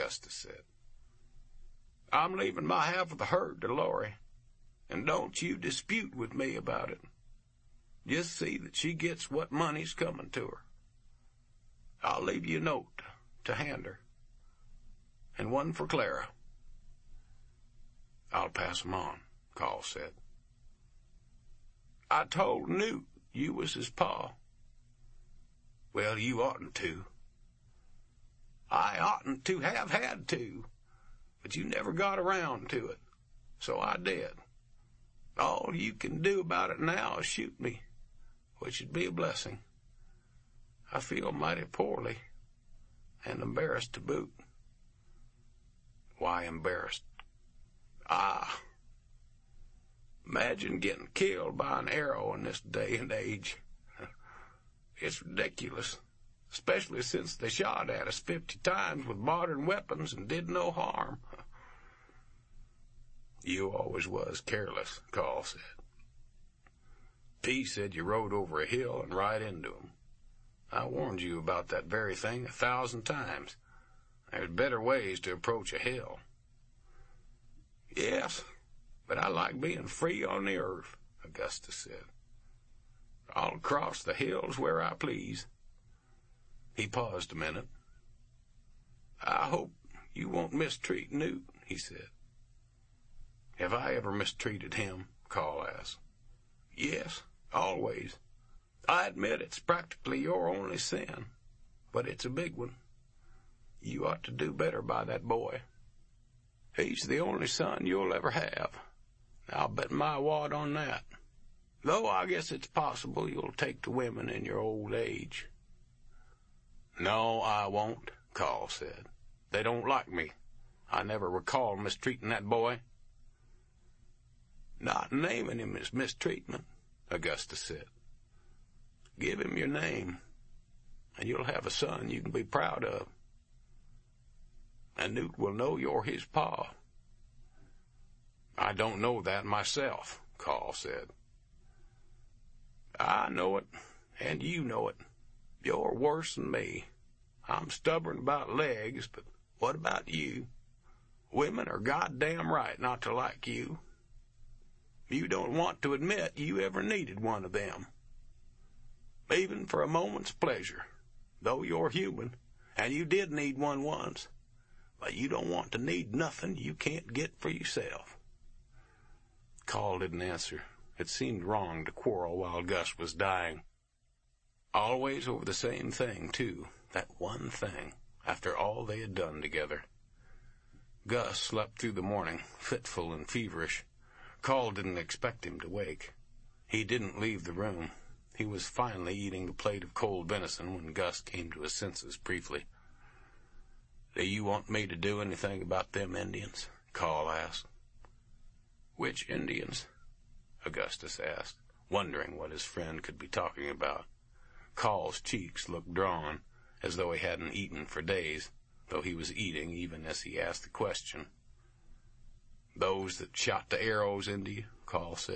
Augustus said. I'm leaving my half of the herd to Laurie, and don't you dispute with me about it. Just see that she gets what money's coming to her. I'll leave you a note to hand her, and one for Clara. I'll pass 'em on, Carl said. I told Newt you was his pa. Well, you oughtn't to. I oughtn't to have had to, but you never got around to it, so I did. All you can do about it now is shoot me, which would be a blessing. I feel mighty poorly, and embarrassed to boot. Why embarrassed? Imagine getting killed by an arrow in this day and age. It's ridiculous, especially since they shot at us 50 times with modern weapons and did no harm. You always was careless, Carl said. P said you rode over a hill and right into him. I warned you about that very thing 1,000 times. There's better ways to approach a hill. Yes, but I like being free on the earth, Augustus said. I'll cross the hills where I please. He paused a minute. I hope you won't mistreat Newt, he said. Have I ever mistreated him? Carl asked. Yes, always. I admit it's practically your only sin, but it's a big one. You ought to do better by that boy. He's the only son you'll ever have. I'll bet my wad on that. Though I guess it's possible you'll take to women in your old age. No, I won't, Carl said. They don't like me. I never recall mistreating that boy. Not naming him is mistreatment, Augustus said. Give him your name, and you'll have a son you can be proud of. And Newt will know you're his pa. I don't know that myself, Carl said. I know it, and you know it. You're worse than me. I'm stubborn about legs, but what about you? Women are goddamn right not to like you. You don't want to admit you ever needed one of them. Even for a moment's pleasure, though you're human, and you did need one once, but you don't want to need nothing you can't get for yourself. Carl didn't answer. It seemed wrong to quarrel while Gus was dying. Always over the same thing, too, that one thing, after all they had done together. Gus slept through the morning, fitful and feverish. Carl didn't expect him to wake. He didn't leave the room. He was finally eating the plate of cold venison when Gus came to his senses briefly. Do you want me to do anything about them Indians? Carl asked. Which Indians? Augustus asked, wondering what his friend could be talking about. Carl's cheeks looked drawn, as though he hadn't eaten for days, though he was eating even as he asked the question. Those that shot the arrows into you, Carl said.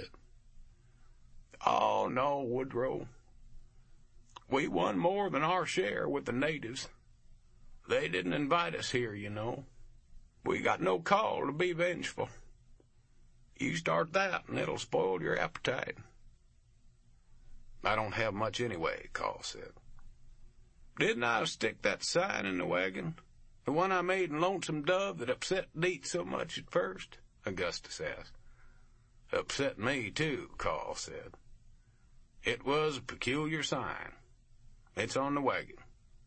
Oh, no, Woodrow. We won more than our share with the natives. They didn't invite us here, you know. We got no call to be vengeful. You start that, and it'll spoil your appetite. I don't have much anyway, Carl said. Didn't I stick that sign in the wagon? The one I made in Lonesome Dove that upset Deet so much at first? Augustus asked. Upset me, too, Carl said. It was a peculiar sign. It's on the wagon.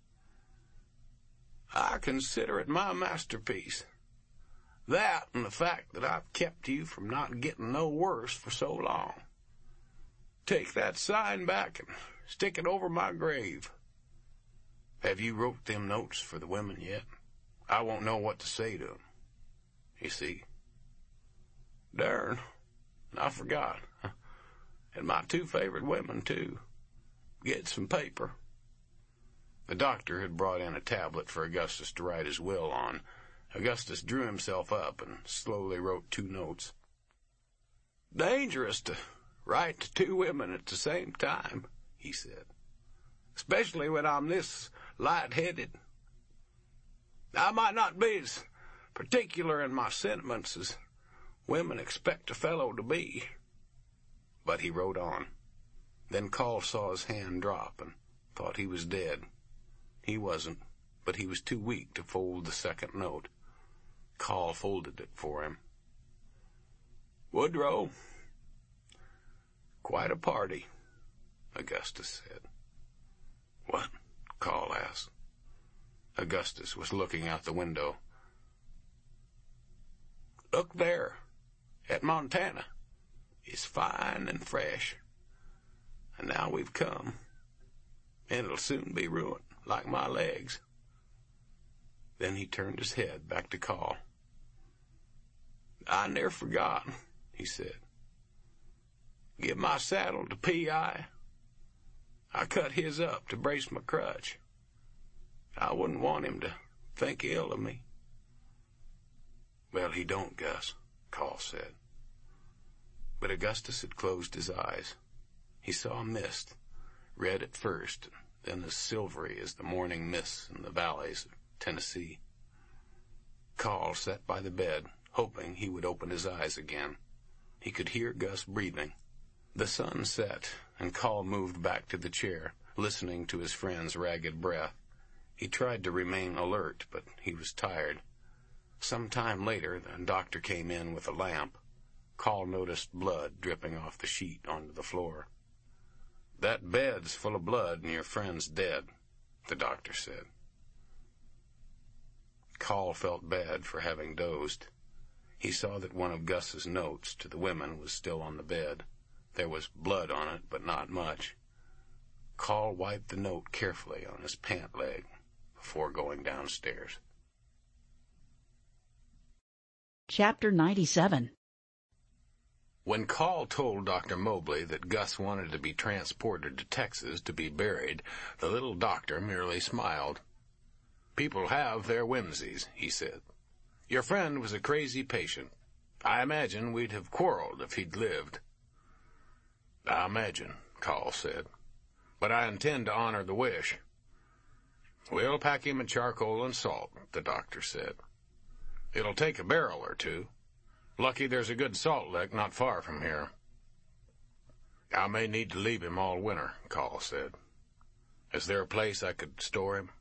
I consider it my masterpiece. That and the fact that I've kept you from not getting no worse for so long. Take that sign back and stick it over my grave. Have you wrote them notes for the women yet? I won't know what to say to 'em. You see. Darn, I forgot. And my 2 favorite women, too. Get some paper. The doctor had brought in a tablet for Augustus to write his will on. Augustus drew himself up and slowly wrote 2 notes. Dangerous to write to 2 women at the same time, he said. Especially when I'm this light-headed. I might not be as particular in my sentiments as women expect a fellow to be." But he rode on. Then Call saw his hand drop and thought he was dead. He wasn't, but he was too weak to fold the second note. Call folded it for him. "Woodrow." "Quite a party," Augustus said. "What?" Call asked. Augustus was looking out the window. "Look there, at Montana. It's fine and fresh. And now we've come, and it'll soon be ruined, like my legs." Then he turned his head back to Call. "I never forgot," he said. "Give my saddle to P.I. I cut his up to brace my crutch. I wouldn't want him to think ill of me." "Well, he don't, Gus," Call said. But Augustus had closed his eyes. He saw a mist, red at first, then as silvery as the morning mists in the valleys of Tennessee. Call sat by the bed, hoping he would open his eyes again. He could hear Gus breathing. The sun set, and Call moved back to the chair, listening to his friend's ragged breath. He tried to remain alert, but he was tired. Some time later, the doctor came in with a lamp. Call noticed blood dripping off the sheet onto the floor. "That bed's full of blood and your friend's dead," the doctor said. Call felt bad for having dozed. He saw that one of Gus's notes to the women was still on the bed. There was blood on it, but not much. Call wiped the note carefully on his pant leg before going downstairs. Chapter 97. When Call told Dr. Mobley that Gus wanted to be transported to Texas to be buried, the little doctor merely smiled. "People have their whimsies," he said. "Your friend was a crazy patient. I imagine we'd have quarreled if he'd lived." "I imagine," Call said. "But I intend to honor the wish." "We'll pack him in charcoal and salt," the doctor said. "It'll take a barrel or two. Lucky there's a good salt lick not far from here." "I may need to leave him all winter," Call said. "Is there a place I could store him?"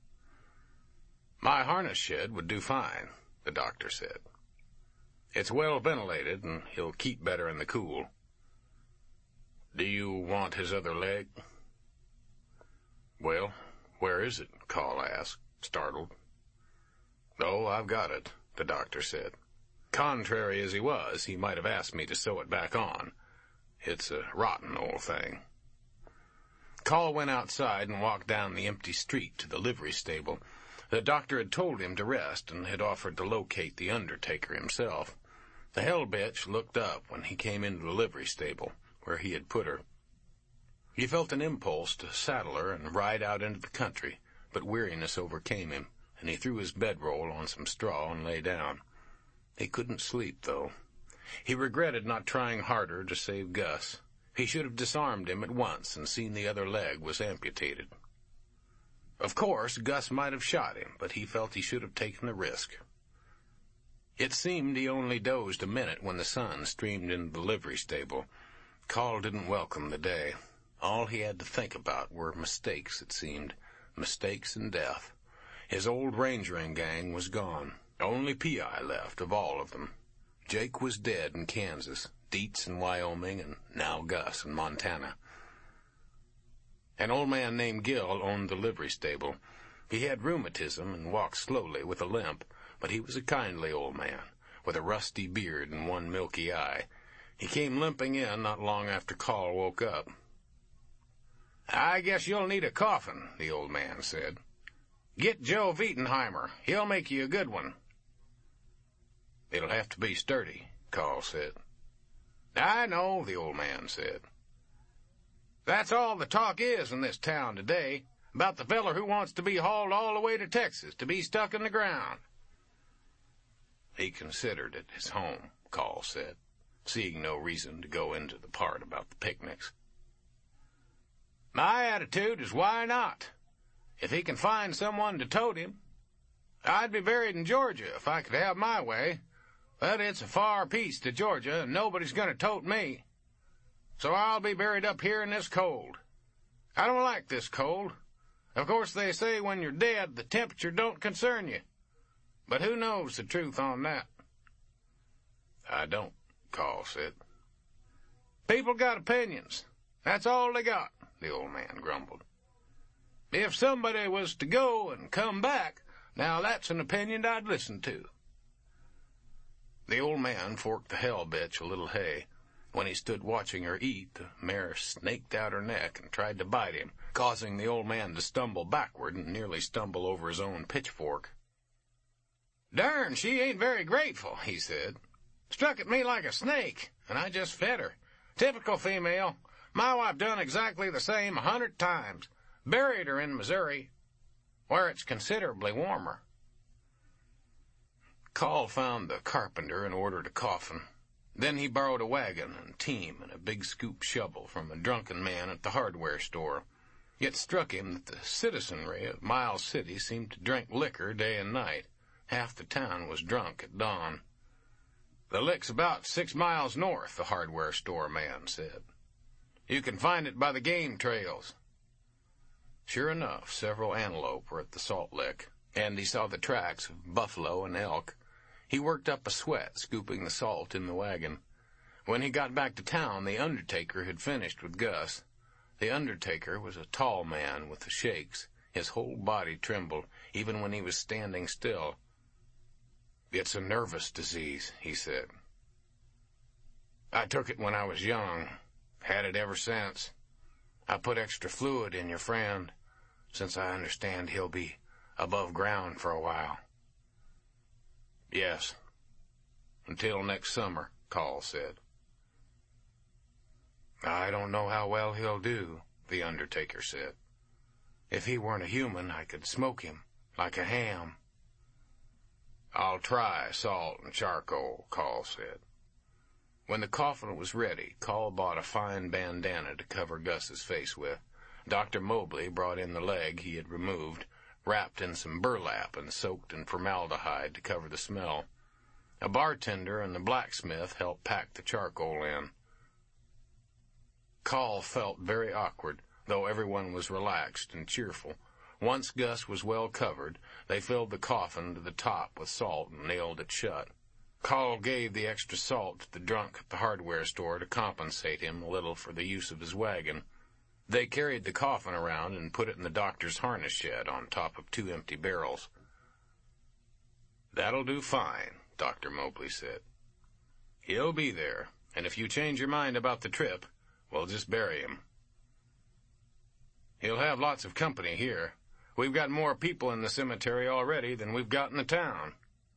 "My harness shed would do fine," the doctor said. "It's well ventilated, and he'll keep better in the cool." "Do you want his other leg?" "Well, where is it?" Call asked, startled. "Oh, I've got it," the doctor said. "Contrary as he was, he might have asked me to sew it back on. It's a rotten old thing." Call went outside and walked down the empty street to the livery stable. The doctor had told him to rest and had offered to locate the undertaker himself. The hell bitch looked up when he came into the livery stable, where he had put her. He felt an impulse to saddle her and ride out into the country, but weariness overcame him, and he threw his bedroll on some straw and lay down. He couldn't sleep, though. He regretted not trying harder to save Gus. He should have disarmed him at once and seen the other leg was amputated. Of course, Gus might have shot him, but he felt he should have taken the risk. It seemed he only dozed a minute when the sun streamed into the livery stable. Call didn't welcome the day. All he had to think about were mistakes, it seemed. Mistakes and death. His old rangering gang was gone. Only P.I. left of all of them. Jake was dead in Kansas, Dietz in Wyoming, and now Gus in Montana. An old man named Gill owned the livery stable. He had rheumatism and walked slowly with a limp, but he was a kindly old man, with a rusty beard and one milky eye. He came limping in not long after Call woke up. "I guess you'll need a coffin," the old man said. "Get Joe Wietenheimer. He'll make you a good one." "It'll have to be sturdy," Call said. "I know," the old man said. "That's all the talk is in this town today, about the feller who wants to be hauled all the way to Texas to be stuck in the ground." He considered it his home, Call said, seeing no reason to go into the part about the picnics. "My attitude is why not? If he can find someone to tote him. I'd be buried in Georgia if I could have my way, but it's a far piece to Georgia, and nobody's going to tote me. So I'll be buried up here in this cold. I don't like this cold. Of course, they say when you're dead, the temperature don't concern you. But who knows the truth on that? I don't, Carl said. People got opinions. That's all they got, the old man grumbled. If somebody was to go and come back, now that's an opinion I'd listen to. The old man forked the hell bitch a little hay. When he stood watching her eat, the mare snaked out her neck and tried to bite him, causing the old man to stumble backward and nearly stumble over his own pitchfork. Darn, she ain't very grateful, he said. Struck at me like a snake, and I just fed her. Typical female. My wife done exactly the same 100 times. Buried her in Missouri, where it's considerably warmer. Carl found the carpenter and ordered a coffin. Then he borrowed a wagon and team and a big scoop shovel from a drunken man at the hardware store. It struck him that the citizenry of Miles City seemed to drink liquor day and night. Half the town was drunk at dawn. The lick's about 6 miles north, the hardware store man said. You can find it by the game trails. Sure enough, several antelope were at the salt lick, and he saw the tracks of buffalo and elk. He worked up a sweat, scooping the salt in the wagon. When he got back to town, the undertaker had finished with Gus. The undertaker was a tall man with the shakes. His whole body trembled, even when he was standing still. It's a nervous disease, he said. I took it when I was young. Had it ever since. I put extra fluid in your friend, since I understand he'll be above ground for a while. Yes. Until next summer, Carl said. I don't know how well he'll do, the undertaker said. If he weren't a human, I could smoke him like a ham. I'll try salt and charcoal, Carl said. When the coffin was ready, Carl bought a fine bandana to cover Gus's face with. Dr. Mobley brought in the leg he had removed, wrapped in some burlap and soaked in formaldehyde to cover the smell. A bartender and the blacksmith helped pack the charcoal in. Carl felt very awkward, though everyone was relaxed and cheerful. Once Gus was well covered, they filled the coffin to the top with salt and nailed it shut. Carl gave the extra salt to the drunk at the hardware store to compensate him a little for the use of his wagon. They carried the coffin around and put it in the doctor's harness shed on top of 2 empty barrels. That'll do fine, Dr. Mobley said. He'll be there, and if you change your mind about the trip, we'll just bury him. He'll have lots of company here. We've got more people in the cemetery already than we've got in the town.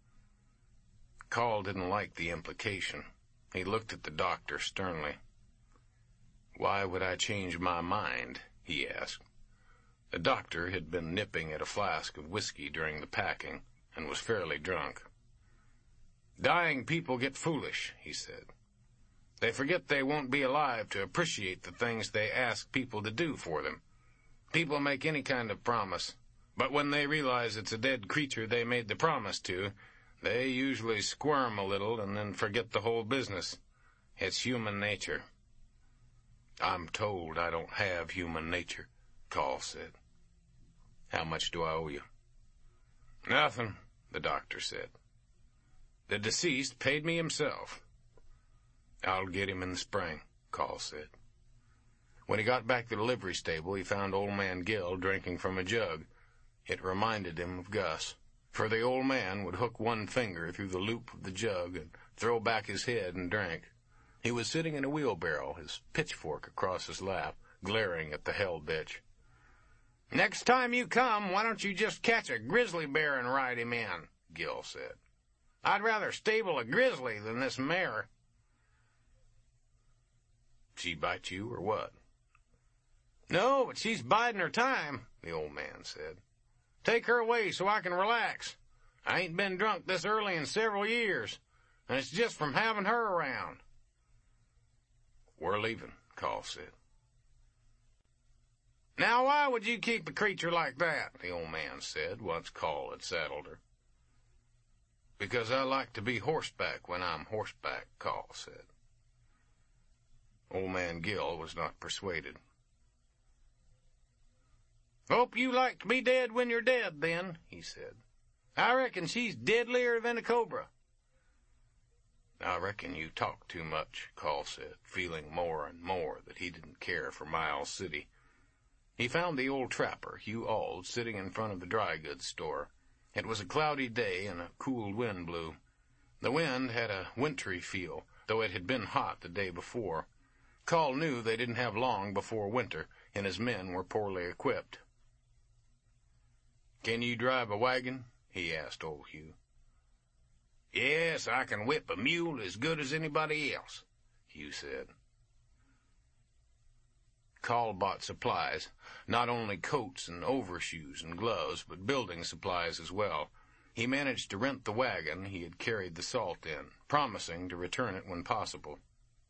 Carl didn't like the implication. He looked at the doctor sternly. Why would I change my mind? He asked. The doctor had been nipping at a flask of whiskey during the packing and was fairly drunk. Dying people get foolish, he said. They forget they won't be alive to appreciate the things they ask people to do for them. People make any kind of promise, but when they realize it's a dead creature they made the promise to, they usually squirm a little and then forget the whole business. It's human nature. I'm told I don't have human nature, Carl said. How much do I owe you? Nothing, the doctor said. The deceased paid me himself. I'll get him in the spring, Carl said. When he got back to the livery stable, he found old man Gill drinking from a jug. It reminded him of Gus, for the old man would hook one finger through the loop of the jug and throw back his head and drink. He was sitting in a wheelbarrow, his pitchfork across his lap, glaring at the hell bitch. Next time you come, why don't you just catch a grizzly bear and ride him in, Gill said. I'd rather stable a grizzly than this mare. She bite you or what? No, but she's biding her time, the old man said. Take her away so I can relax. I ain't been drunk this early in several years, and it's just from having her around. We're leaving, Carl said. Now why would you keep a creature like that, the old man said, once Carl had saddled her. "Because I like to be horseback when I'm horseback," Call said. Old Man Gill was not persuaded. "Hope you like to be dead when you're dead, then," he said. "I reckon she's deadlier than a cobra." "I reckon you talk too much," Call said, feeling more and more that he didn't care for Miles City. He found the old trapper, Hugh Auld, sitting in front of the dry goods store. It was a cloudy day and a cool wind blew. The wind had a wintry feel, though it had been hot the day before. Call knew they didn't have long before winter, and his men were poorly equipped. "Can you drive a wagon?" he asked old Hugh. "Yes, I can whip a mule as good as anybody else," Hugh said. Call bought supplies, not only coats and overshoes and gloves, but building supplies as well. He managed to rent the wagon he had carried the salt in, promising to return it when possible.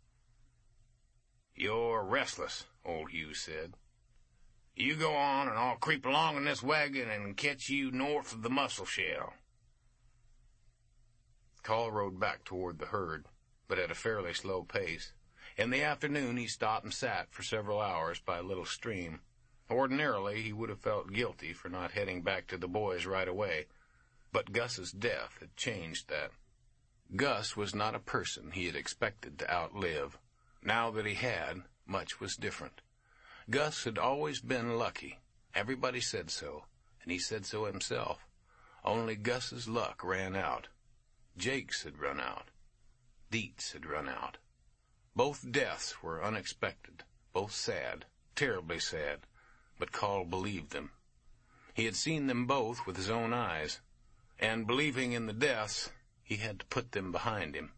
"You're restless," old Hugh said. "You go on, and I'll creep along in this wagon and catch you north of the Musselshell." Call rode back toward the herd, but at a fairly slow pace. In the afternoon he stopped and sat for several hours by a little stream. Ordinarily he would have felt guilty for not heading back to the boys right away, but Gus's death had changed that. Gus was not a person he had expected to outlive. Now that he had, much was different. Gus had always been lucky. Everybody said so, and he said so himself. Only Gus's luck ran out. Jake's had run out. Dietz had run out. Both deaths were unexpected, both sad, terribly sad, but Call believed them. He had seen them both with his own eyes, and believing in the deaths, he had to put them behind him.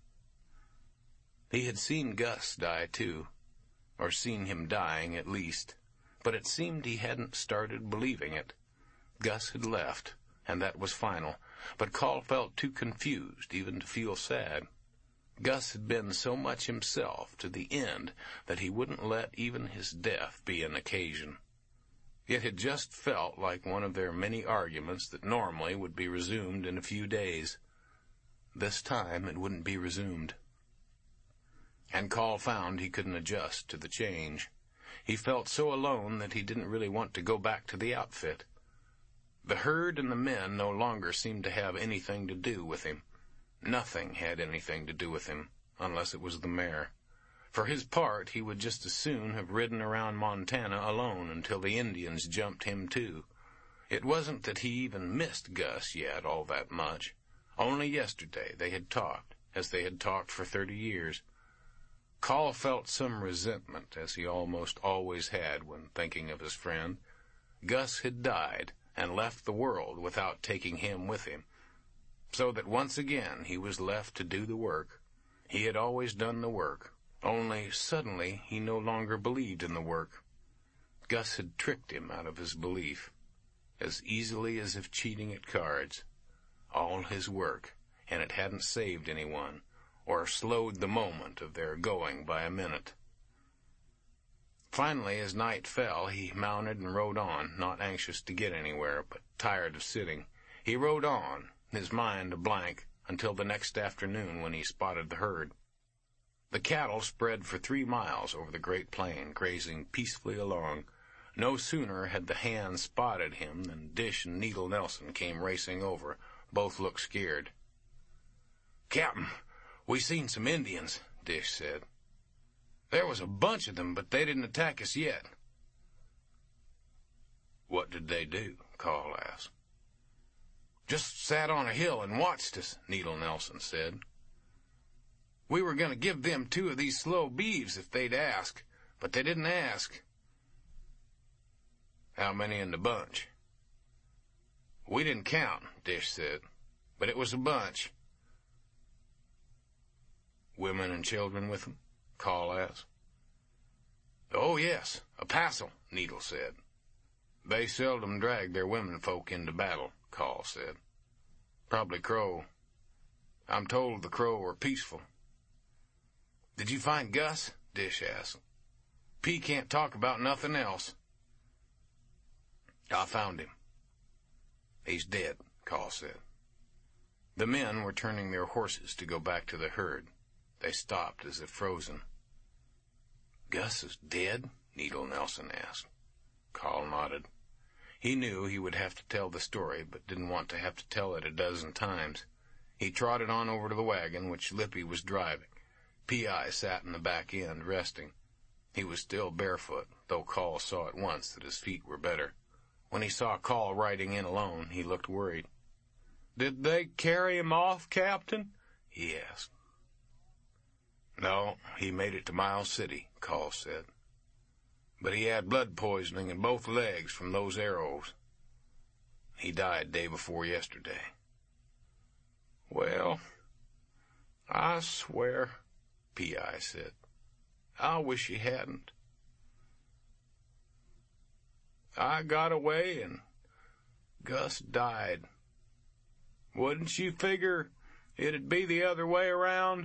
He had seen Gus die, too, or seen him dying, at least, but it seemed he hadn't started believing it. Gus had left, and that was final, but Call felt too confused even to feel sad. Gus had been so much himself to the end that he wouldn't let even his death be an occasion. It had just felt like one of their many arguments that normally would be resumed in a few days. This time it wouldn't be resumed. And Call found he couldn't adjust to the change. He felt so alone that he didn't really want to go back to the outfit. The herd and the men no longer seemed to have anything to do with him. Nothing had anything to do with him, unless it was the mare. For his part, he would just as soon have ridden around Montana alone until the Indians jumped him too. It wasn't that he even missed Gus yet all that much. Only yesterday they had talked, as they had talked for 30 years. Call felt some resentment, as he almost always had when thinking of his friend. Gus had died and left the world without taking him with him, so that once again he was left to do the work. He had always done the work, only suddenly he no longer believed in the work. Gus had tricked him out of his belief, as easily as if cheating at cards. All his work, and it hadn't saved anyone, or slowed the moment of their going by a minute. Finally, as night fell, he mounted and rode on, not anxious to get anywhere, but tired of sitting. He rode on, his mind a blank, until the next afternoon when he spotted the herd. The cattle spread for 3 miles over the great plain, grazing peacefully along. No sooner had the hands spotted him than Dish and Needle Nelson came racing over. Both looked scared. "Captain, we seen some Indians," Dish said. "There was a bunch of them, but they didn't attack us yet." "What did they do?" Call asked. "Just sat on a hill and watched us," Needle Nelson said. "We were going to give them 2 of these slow beeves if they'd ask, but they didn't ask." "How many in the bunch?" "We didn't count," Dish said, "but it was a bunch." "Women and children with them?" Call asked. "Oh, yes, a passel," Needle said. "They seldom drag their women folk into battle," Call said. "Probably Crow. I'm told the Crow were peaceful." "Did you find Gus?" Dish asked. "P can't talk about nothing else." "I found him. He's dead," Call said. The men were turning their horses to go back to the herd. They stopped as if frozen. "Gus is dead?" Needle Nelson asked. Carl nodded. He knew he would have to tell the story, but didn't want to have to tell it a dozen times. He trotted on over to the wagon, which Lippy was driving. P.I. sat in the back end, resting. He was still barefoot, though Carl saw at once that his feet were better. When he saw Carl riding in alone, he looked worried. "Did they carry him off, Captain?" he asked. "No, he made it to Miles City," Carl said. "But he had blood poisoning in both legs from those arrows. He died day before yesterday." "Well, I swear," P.I. said. "I wish he hadn't. I got away and Gus died. Wouldn't you figure it'd be the other way around?"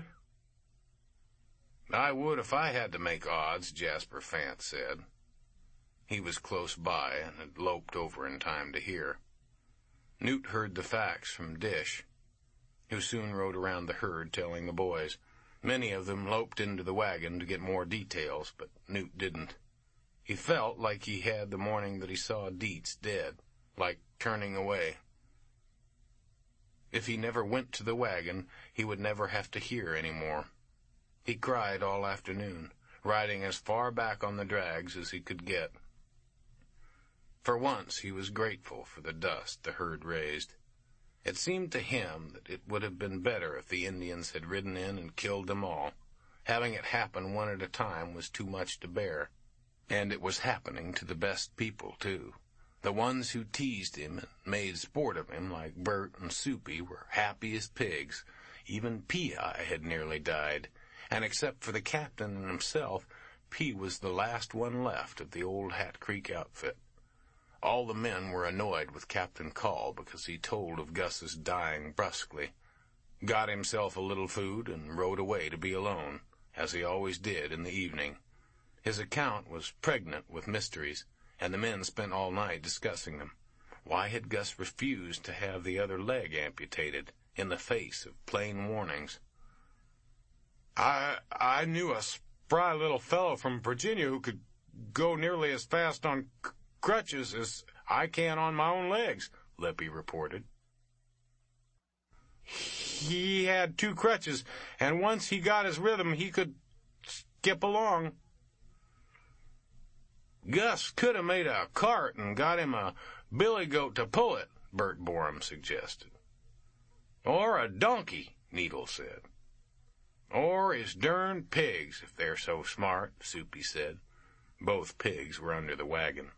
"I would if I had to make odds," Jasper Fant said. He was close by and had loped over in time to hear. Newt heard the facts from Dish, who soon rode around the herd telling the boys. Many of them loped into the wagon to get more details, but Newt didn't. He felt like he had the morning that he saw Dietz dead, like turning away. If he never went to the wagon, he would never have to hear any more. He cried all afternoon, riding as far back on the drags as he could get. For once he was grateful for the dust the herd raised. It seemed to him that it would have been better if the Indians had ridden in and killed them all. Having it happen one at a time was too much to bear. And it was happening to the best people, too. The ones who teased him and made sport of him, like Bert and Soupy, were happy as pigs. Even P.I. had nearly died, and except for the captain and himself, P was the last one left of the old Hat Creek outfit. All the men were annoyed with Captain Call because he told of Gus's dying brusquely, got himself a little food, and rode away to be alone, as he always did in the evening. His account was pregnant with mysteries, and the men spent all night discussing them. Why had Gus refused to have the other leg amputated, in the face of plain warnings? I knew a spry little fellow from Virginia who could go nearly as fast on crutches as I can on my own legs," Lippy reported. "He had 2 crutches, and once he got his rhythm, he could skip along." "Gus could have made a cart and got him a billy goat to pull it," Bert Borum suggested. "Or a donkey," Needle said. "Or his darned pigs, if they're so smart," Soupy said. Both pigs were under the wagon.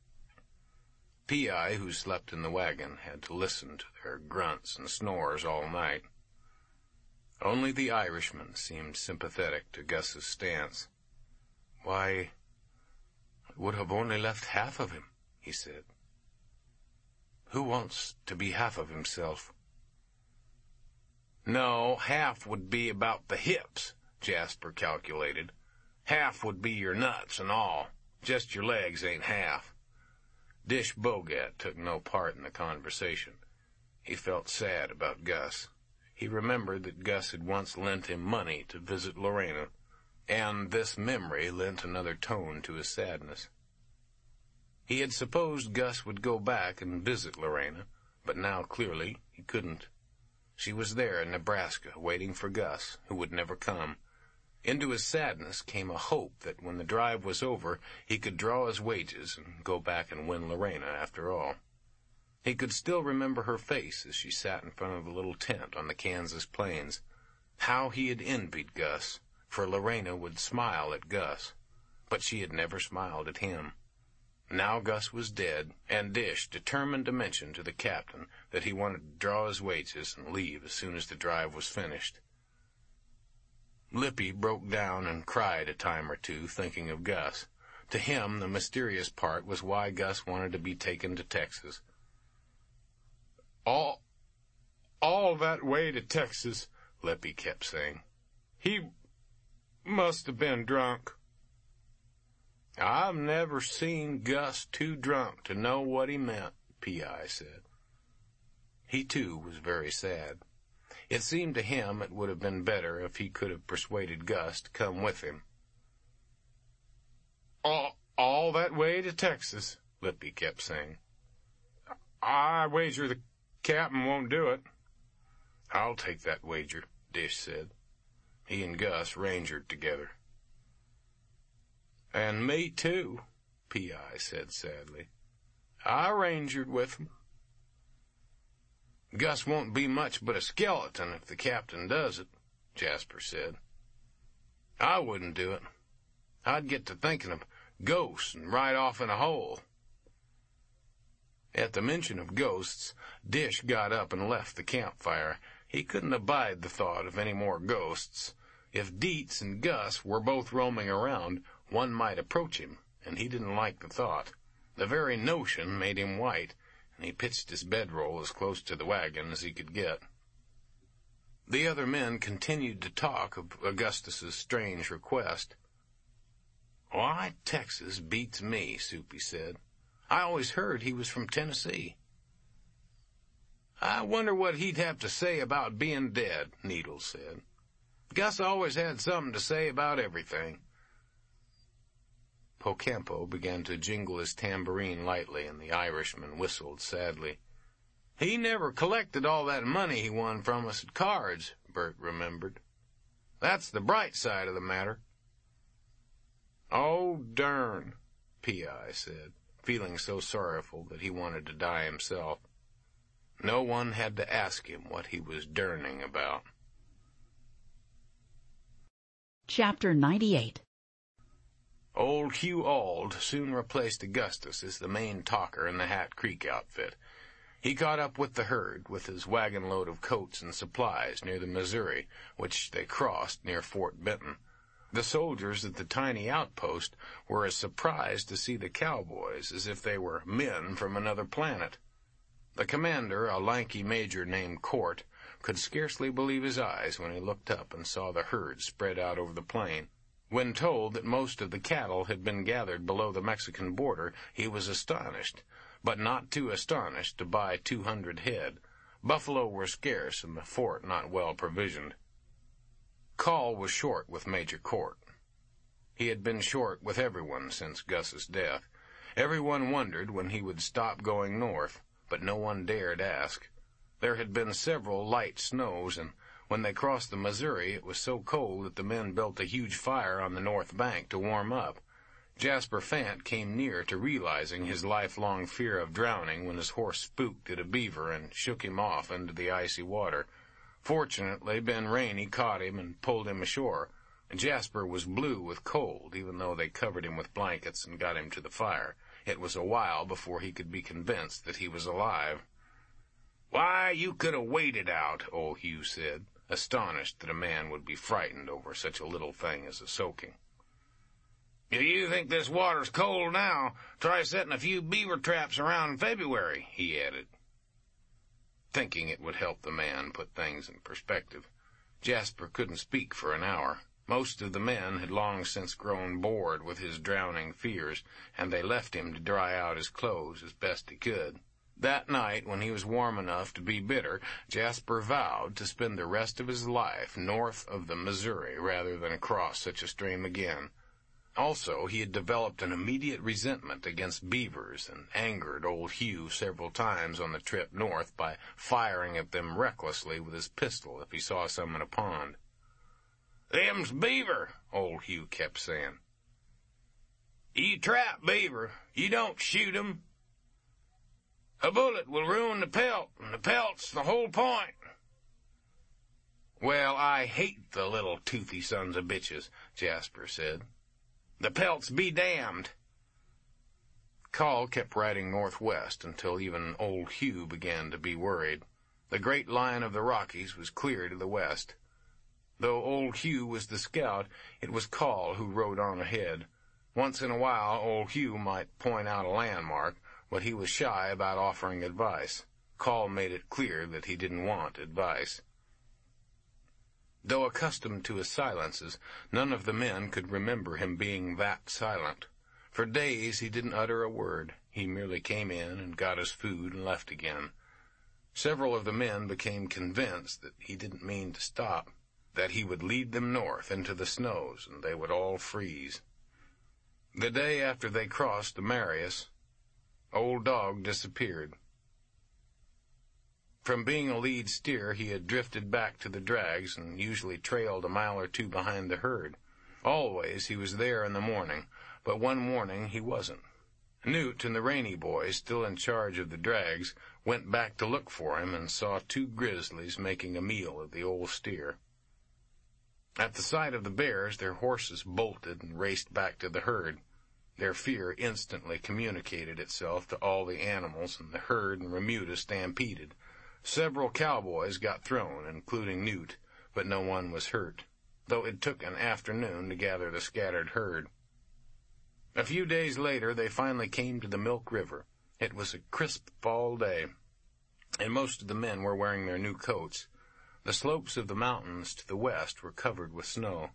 P.I., who slept in the wagon, had to listen to their grunts and snores all night. Only the Irishman seemed sympathetic to Gus's stance. "Why, I would have only left half of him," he said. "Who wants to be half of himself?" "No, half would be about the hips," Jasper calculated. "Half would be your nuts and all. Just your legs ain't half." Dish Bogat took no part in the conversation. He felt sad about Gus. He remembered that Gus had once lent him money to visit Lorena, and this memory lent another tone to his sadness. He had supposed Gus would go back and visit Lorena, but now clearly he couldn't. She was there in Nebraska, waiting for Gus, who would never come. Into his sadness came a hope that when the drive was over, he could draw his wages and go back and win Lorena after all. He could still remember her face as she sat in front of the little tent on the Kansas plains. How he had envied Gus, for Lorena would smile at Gus, but she had never smiled at him. Now Gus was dead, and Dish determined to mention to the captain that he wanted to draw his wages and leave as soon as the drive was finished. Lippy broke down and cried a time or two, thinking of Gus. To him, the mysterious part was why Gus wanted to be taken to Texas. All that way to Texas," Lippy kept saying. "He must have been drunk." "I've never seen Gus too drunk to know what he meant," P.I. said. He, too, was very sad. It seemed to him it would have been better if he could have persuaded Gus to come with him. All that way to Texas, Lippy kept saying. I wager the captain won't do it. I'll take that wager, Dish said. He and Gus rangered together. And me too, P.I. said sadly. I rangered with him. Gus won't be much but a skeleton if the captain does it, Jasper said. I wouldn't do it. I'd get to thinking of ghosts and ride off in a hole. At the mention of ghosts, Dish got up and left the campfire. He couldn't abide the thought of any more ghosts. If Dietz and Gus were both roaming around, one might approach him, and he didn't like the thought. The very notion made him white, and he pitched his bedroll as close to the wagon as he could get. The other men continued to talk of Augustus's strange request. Why, Texas beats me, Soupy said. I always heard he was from Tennessee. I wonder what he'd have to say about being dead, Needles said. Gus always had something to say about everything. Pocampo began to jingle his tambourine lightly, and the Irishman whistled sadly. He never collected all that money he won from us at cards, Bert remembered. That's the bright side of the matter. Oh, dern, P.I. said, feeling so sorrowful that he wanted to die himself. No one had to ask him what he was durning about. Chapter 98. Old Hugh Auld soon replaced Augustus as the main talker in the Hat Creek outfit. He caught up with the herd with his wagon load of coats and supplies near the Missouri, which they crossed near Fort Benton. The soldiers at the tiny outpost were as surprised to see the cowboys as if they were men from another planet. The commander, a lanky major named Court, could scarcely believe his eyes when he looked up and saw the herd spread out over the plain. When told that most of the cattle had been gathered below the Mexican border, he was astonished, but not too astonished to buy 200 head. Buffalo were scarce and the fort not well provisioned. Call was short with Major Court. He had been short with everyone since Gus's death. Everyone wondered when he would stop going north, but no one dared ask. There had been several light snows, and when they crossed the Missouri, it was so cold that the men built a huge fire on the north bank to warm up. Jasper Fant came near to realizing his lifelong fear of drowning when his horse spooked at a beaver and shook him off into the icy water. Fortunately, Ben Rainey caught him and pulled him ashore. Jasper was blue with cold, even though they covered him with blankets and got him to the fire. It was a while before he could be convinced that he was alive. Why, you could have waited out, old Hugh said, astonished that a man would be frightened over such a little thing as a soaking. If you think this water's cold now, try setting a few beaver traps around in February, he added. Thinking it would help the man put things in perspective, Jasper couldn't speak for an hour. Most of the men had long since grown bored with his drowning fears, and they left him to dry out his clothes as best he could. That night, when he was warm enough to be bitter, Jasper vowed to spend the rest of his life north of the Missouri rather than cross such a stream again. Also, he had developed an immediate resentment against beavers and angered old Hugh several times on the trip north by firing at them recklessly with his pistol if he saw some in a pond. Them's beaver, old Hugh kept saying. You trap beaver, you don't shoot 'em. A bullet will ruin the pelt, and the pelt's the whole point. Well, I hate the little toothy sons of bitches, Jasper said. The pelts be damned. Call kept riding northwest until even old Hugh began to be worried. The great line of the Rockies was clear to the west. Though old Hugh was the scout, it was Call who rode on ahead. Once in a while, old Hugh might point out a landmark, but he was shy about offering advice. Call made it clear that he didn't want advice. Though accustomed to his silences, none of the men could remember him being that silent. For days he didn't utter a word. He merely came in and got his food and left again. Several of the men became convinced that he didn't mean to stop, that he would lead them north into the snows, and they would all freeze. The day after they crossed the Marias, Old Dog disappeared. From being a lead steer, he had drifted back to the drags and usually trailed a mile or two behind the herd. Always he was there in the morning, but one morning he wasn't. Newt and the Rainey boys, still in charge of the drags, went back to look for him and saw two grizzlies making a meal of the old steer. At the sight of the bears, their horses bolted and raced back to the herd. Their fear instantly communicated itself to all the animals, and the herd and Remuda stampeded. Several cowboys got thrown, including Newt, but no one was hurt, though it took an afternoon to gather the scattered herd. A few days later, they finally came to the Milk River. It was a crisp fall day, and most of the men were wearing their new coats. The slopes of the mountains to the west were covered with snow.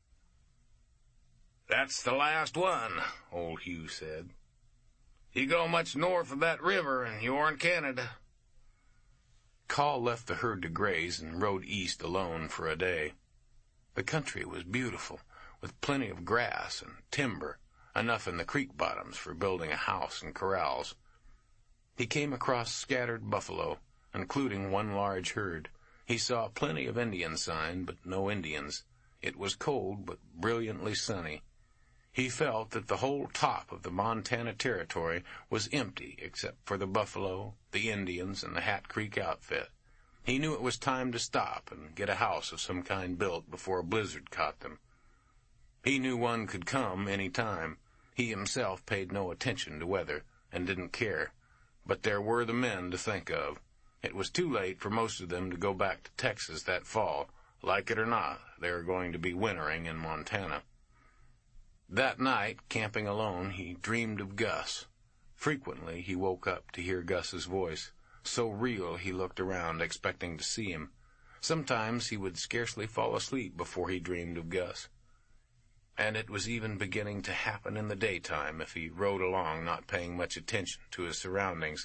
"That's the last one," old Hugh said. "You go much north of that river, and you're in Canada." Call left the herd to graze and rode east alone for a day. The country was beautiful, with plenty of grass and timber, enough in the creek bottoms for building a house and corrals. He came across scattered buffalo, including one large herd. He saw plenty of Indian sign, but no Indians. It was cold, but brilliantly sunny. He felt that the whole top of the Montana Territory was empty except for the buffalo, the Indians, and the Hat Creek outfit. He knew it was time to stop and get a house of some kind built before a blizzard caught them. He knew one could come any time. He himself paid no attention to weather and didn't care. But there were the men to think of. It was too late for most of them to go back to Texas that fall. Like it or not, they were going to be wintering in Montana. That night, camping alone, he dreamed of Gus. Frequently, he woke up to hear Gus's voice. So real, he looked around, expecting to see him. Sometimes he would scarcely fall asleep before he dreamed of Gus. And it was even beginning to happen in the daytime if he rode along, not paying much attention to his surroundings.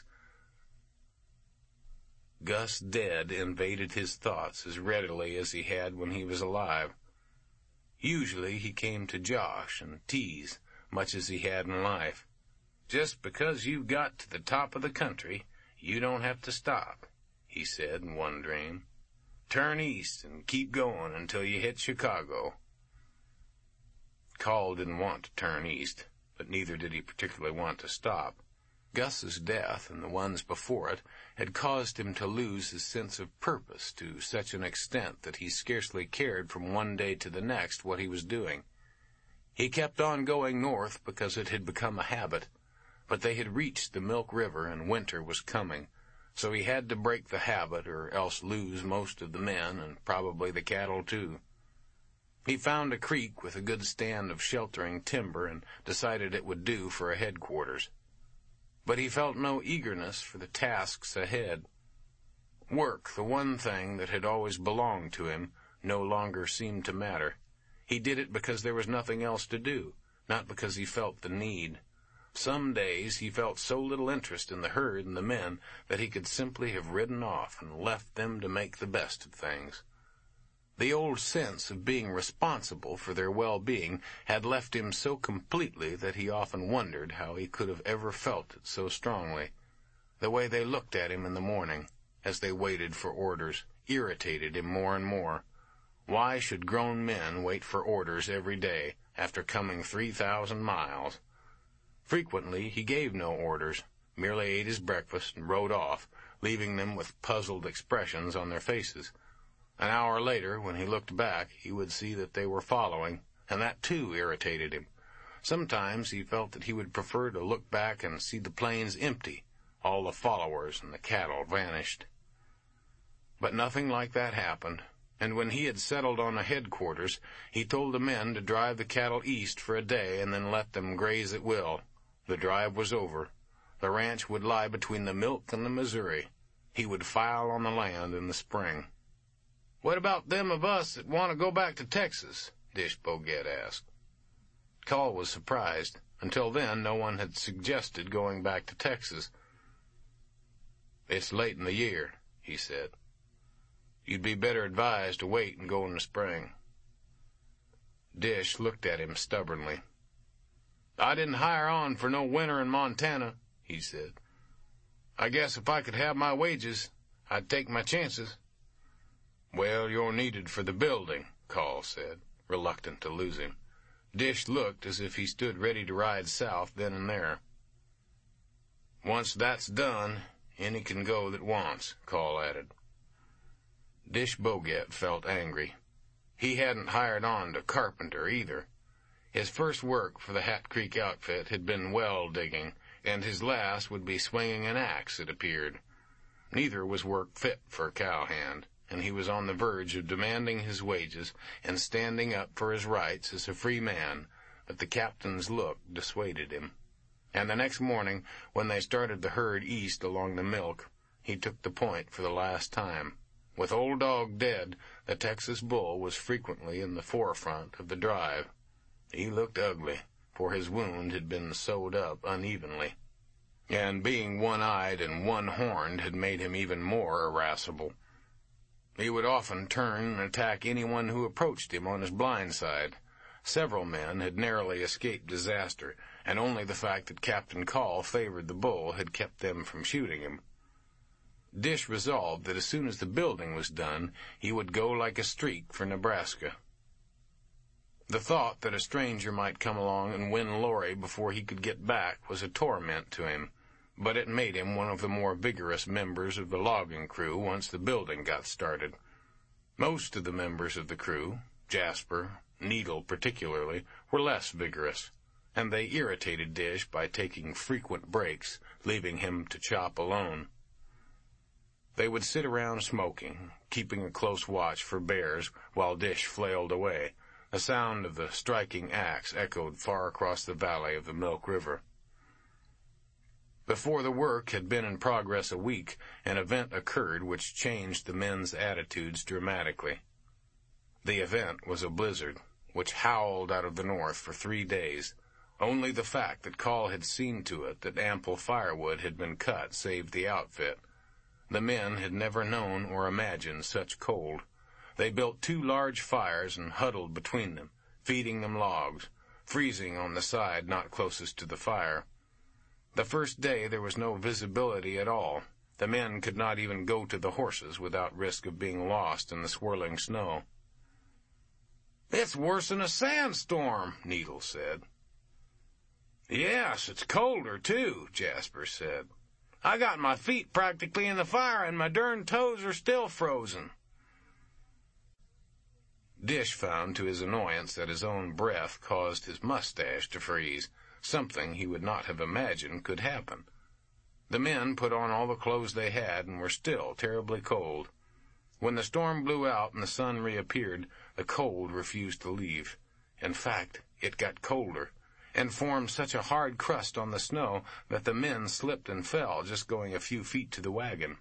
Gus dead invaded his thoughts as readily as he had when he was alive. Usually he came to josh and tease, much as he had in life. "Just because you've got to the top of the country, you don't have to stop," he said in one dream. "Turn east and keep going until you hit Chicago." Call didn't want to turn east, but neither did he particularly want to stop. Gus's death, and the ones before it, had caused him to lose his sense of purpose to such an extent that he scarcely cared from one day to the next what he was doing. He kept on going north because it had become a habit, but they had reached the Milk River and winter was coming, so he had to break the habit or else lose most of the men and probably the cattle too. He found a creek with a good stand of sheltering timber and decided it would do for a headquarters. But he felt no eagerness for the tasks ahead. Work, the one thing that had always belonged to him, no longer seemed to matter. He did it because there was nothing else to do, not because he felt the need. Some days he felt so little interest in the herd and the men that he could simply have ridden off and left them to make the best of things. The old sense of being responsible for their well-being had left him so completely that he often wondered how he could have ever felt it so strongly. The way they looked at him in the morning, as they waited for orders, irritated him more and more. Why should grown men wait for orders every day after coming 3,000 miles? Frequently he gave no orders, merely ate his breakfast and rode off, leaving them with puzzled expressions on their faces. An hour later, when he looked back, he would see that they were following, and that too irritated him. Sometimes he felt that he would prefer to look back and see the plains empty, all the followers and the cattle vanished. But nothing like that happened, and when he had settled on a headquarters, he told the men to drive the cattle east for a day and then let them graze at will. The drive was over. The ranch would lie between the Milk and the Missouri. He would file on the land in the spring. "What about them of us that want to go back to Texas?" Dish Boget asked. Call was surprised. Until then, no one had suggested going back to Texas. "It's late in the year," he said. "You'd be better advised to wait and go in the spring." Dish looked at him stubbornly. "I didn't hire on for no winter in Montana," he said. "I guess if I could have my wages, I'd take my chances." "Well, you're needed for the building," Call said, reluctant to lose him. Dish looked as if he stood ready to ride south then and there. "Once that's done, any can go that wants," Call added. Dish Boget felt angry. He hadn't hired on to carpenter either. His first work for the Hat Creek outfit had been well digging, and his last would be swinging an axe, it appeared. Neither was work fit for a cowhand, and he was on the verge of demanding his wages and standing up for his rights as a free man, but the captain's look dissuaded him. And the next morning, when they started the herd east along the milk, he took the point for the last time. With Old Dog dead, the Texas bull was frequently in the forefront of the drive. He looked ugly, for his wound had been sewed up unevenly, and being one-eyed and one-horned had made him even more irascible. He would often turn and attack anyone who approached him on his blind side. Several men had narrowly escaped disaster, and only the fact that Captain Call favored the bull had kept them from shooting him. Dish resolved that as soon as the building was done, he would go like a streak for Nebraska. The thought that a stranger might come along and win Lorry before he could get back was a torment to him, but it made him one of the more vigorous members of the logging crew once the building got started. Most of the members of the crew, Jasper, Needle particularly, were less vigorous, and they irritated Dish by taking frequent breaks, leaving him to chop alone. They would sit around smoking, keeping a close watch for bears while Dish flailed away. The sound of the striking axe echoed far across the valley of the Milk River. Before the work had been in progress a week, an event occurred which changed the men's attitudes dramatically. The event was a blizzard, which howled out of the north for 3 days. Only the fact that Call had seen to it that ample firewood had been cut saved the outfit. The men had never known or imagined such cold. They built 2 large fires and huddled between them, feeding them logs, freezing on the side not closest to the fire. The first day there was no visibility at all. The men could not even go to the horses without risk of being lost in the swirling snow. "It's worse than a sandstorm," Needle said. "Yes, it's colder, too," Jasper said. "I got my feet practically in the fire, and my darn toes are still frozen." Dish found to his annoyance that his own breath caused his mustache to freeze, something he would not have imagined could happen. The men put on all the clothes they had and were still terribly cold. When the storm blew out and the sun reappeared, the cold refused to leave. In fact, it got colder, and formed such a hard crust on the snow that the men slipped and fell just going a few feet to the wagon.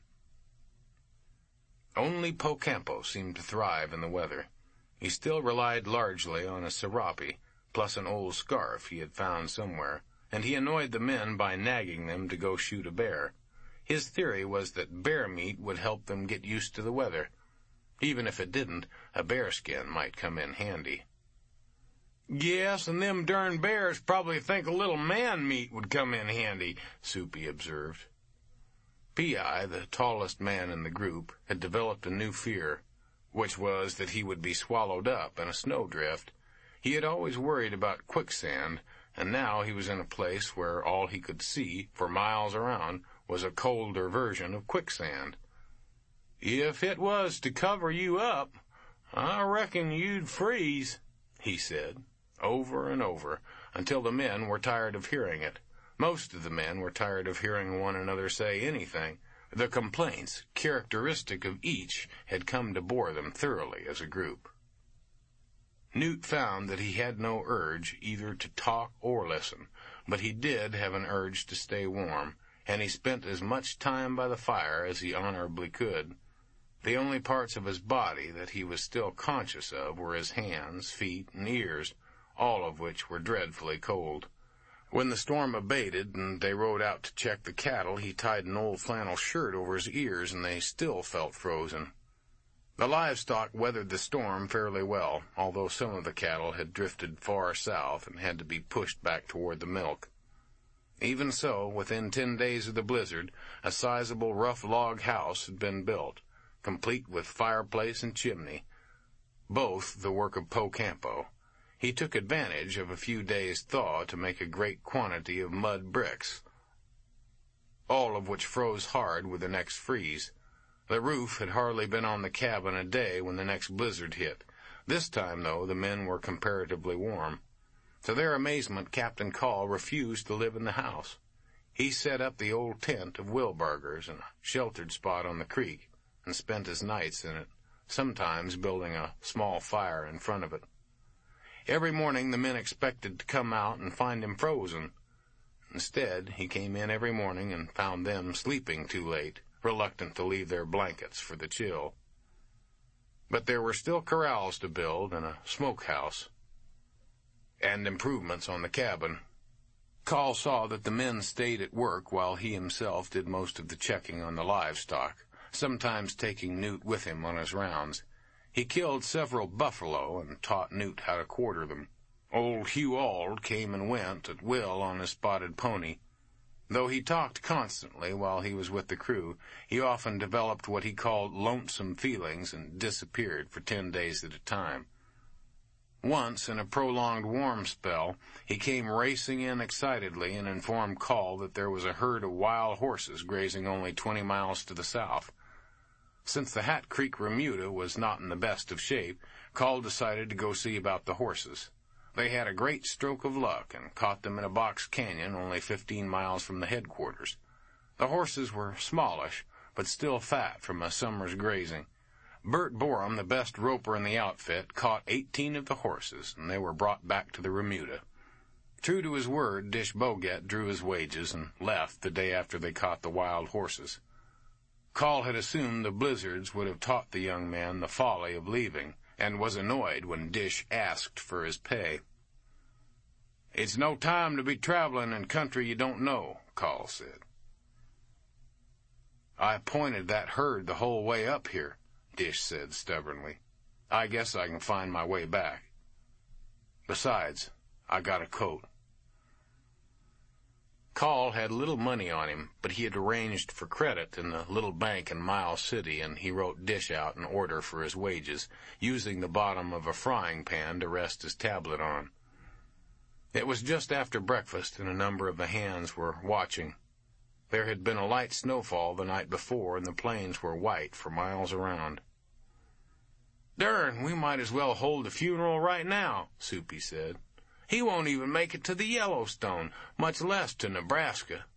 Only Pocampo seemed to thrive in the weather. He still relied largely on a serape, plus an old scarf he had found somewhere, and he annoyed the men by nagging them to go shoot a bear. His theory was that bear meat would help them get used to the weather. Even if it didn't, a bearskin might come in handy. "Yes, and them darn bears probably think a little man meat would come in handy," Soupy observed. P.I., the tallest man in the group, had developed a new fear, which was that he would be swallowed up in a snowdrift. He had always worried about quicksand, and now he was in a place where all he could see, for miles around, was a colder version of quicksand. "If it was to cover you up, I reckon you'd freeze," he said, over and over, until the men were tired of hearing it. Most of the men were tired of hearing one another say anything. The complaints, characteristic of each, had come to bore them thoroughly as a group. Newt found that he had no urge either to talk or listen, but he did have an urge to stay warm, and he spent as much time by the fire as he honorably could. The only parts of his body that he was still conscious of were his hands, feet, and ears, all of which were dreadfully cold. When the storm abated and they rode out to check the cattle, he tied an old flannel shirt over his ears, and they still felt frozen. The livestock weathered the storm fairly well, although some of the cattle had drifted far south and had to be pushed back toward the milk. Even so, within 10 days of the blizzard, a sizable rough log house had been built, complete with fireplace and chimney, both the work of Po Campo. He took advantage of a few days' thaw to make a great quantity of mud bricks, all of which froze hard with the next freeze. The roof had hardly been on the cabin a day when the next blizzard hit. This time, though, the men were comparatively warm. To their amazement, Captain Call refused to live in the house. He set up the old tent of Wilbarger's in a sheltered spot on the creek and spent his nights in it, sometimes building a small fire in front of it. Every morning the men expected to come out and find him frozen. Instead, he came in every morning and found them sleeping too late, reluctant to leave their blankets for the chill. But there were still corrals to build and a smokehouse, and improvements on the cabin. Call saw that the men stayed at work while he himself did most of the checking on the livestock, sometimes taking Newt with him on his rounds. He killed several buffalo and taught Newt how to quarter them. Old Hugh Auld came and went at will on his spotted pony. Though he talked constantly while he was with the crew, he often developed what he called lonesome feelings and disappeared for 10 days at a time. Once, in a prolonged warm spell, he came racing in excitedly and informed Call that there was a herd of wild horses grazing only 20 miles to the south. Since the Hat Creek remuda was not in the best of shape, Call decided to go see about the horses. They had a great stroke of luck and caught them in a box canyon only 15 miles from the headquarters. The horses were smallish, but still fat from a summer's grazing. Bert Borum, the best roper in the outfit, caught 18 of the horses, and they were brought back to the remuda. True to his word, Dish Boget drew his wages and left the day after they caught the wild horses. Call had assumed the blizzards would have taught the young man the folly of leaving, and was annoyed when Dish asked for his pay. "It's no time to be traveling in country you don't know," Call said. "I pointed that herd the whole way up here," Dish said stubbornly. "I guess I can find my way back. Besides, I got a coat." Call had little money on him, but he had arranged for credit in the little bank in Miles City, and he wrote Dish out an order for his wages, using the bottom of a frying pan to rest his tablet on. It was just after breakfast, and a number of the hands were watching. There had been a light snowfall the night before, and the plains were white for miles around. "Darn, we might as well hold the funeral right now," Soupy said. "He won't even make it to the Yellowstone, much less to Nebraska."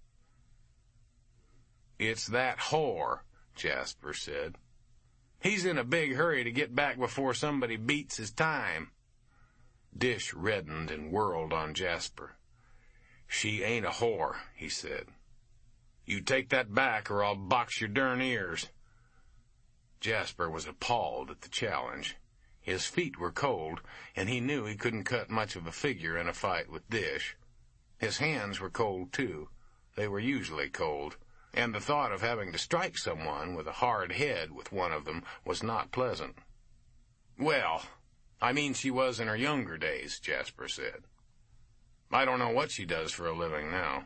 "It's that whore," Jasper said. "He's in a big hurry to get back before somebody beats his time." Dish reddened and whirled on Jasper. "She ain't a whore," he said. "You take that back or I'll box your darn ears." Jasper was appalled at the challenge. His feet were cold, and he knew he couldn't cut much of a figure in a fight with Dish. His hands were cold, too. They were usually cold, and the thought of having to strike someone with a hard head with one of them was not pleasant. "Well, I mean she was in her younger days," Jasper said. "I don't know what she does for a living now."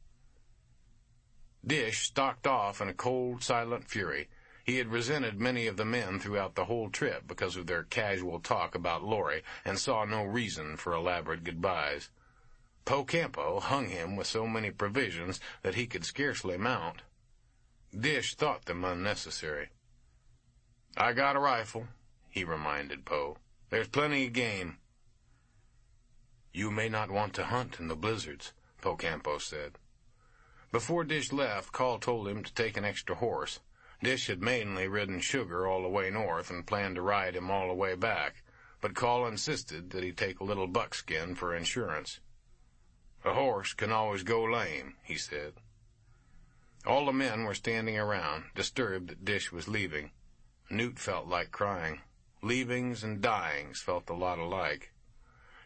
Dish stalked off in a cold, silent fury. He had resented many of the men throughout the whole trip because of their casual talk about Lori, and saw no reason for elaborate goodbyes. Po Campo hung him with so many provisions that he could scarcely mount. Dish thought them unnecessary. "I got a rifle," he reminded Po. "There's plenty of game." "You may not want to hunt in the blizzards," Po Campo said. Before Dish left, Call told him to take an extra horse. Dish had mainly ridden Sugar all the way north and planned to ride him all the way back, but Call insisted that he take a little buckskin for insurance. "A horse can always go lame," he said. All the men were standing around, disturbed that Dish was leaving. Newt felt like crying. Leavings and dyings felt a lot alike.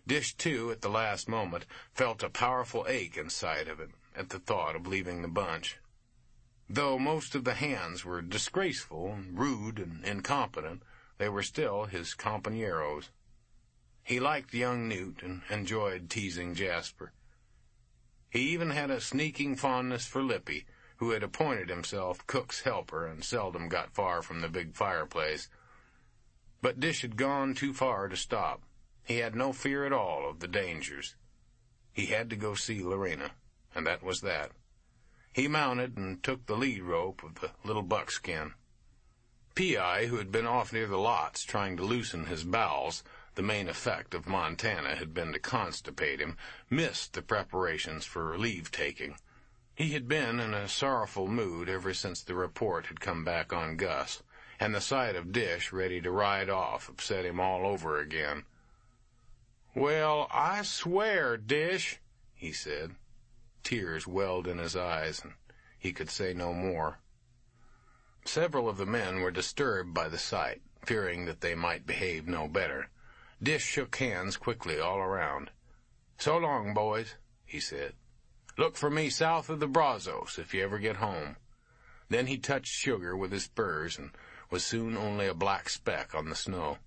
Dish, too, at the last moment, felt a powerful ache inside of it at the thought of leaving the bunch. Though most of the hands were disgraceful and rude and incompetent, they were still his compañeros. He liked young Newt and enjoyed teasing Jasper. He even had a sneaking fondness for Lippy, who had appointed himself cook's helper and seldom got far from the big fireplace. But Dish had gone too far to stop. He had no fear at all of the dangers. He had to go see Lorena, and that was that. He mounted and took the lead rope of the little buckskin. P.I., who had been off near the lots trying to loosen his bowels, the main effect of Montana had been to constipate him, missed the preparations for leave-taking. He had been in a sorrowful mood ever since the report had come back on Gus, and the sight of Dish ready to ride off upset him all over again. "Well, I swear, Dish," he said. Tears welled in his eyes, and he could say no more. Several of the men were disturbed by the sight, fearing that they might behave no better. Dish shook hands quickly all around. "So long, boys," he said. "Look for me south of the Brazos if you ever get home." Then he touched Sugar with his spurs and was soon only a black speck on the snow.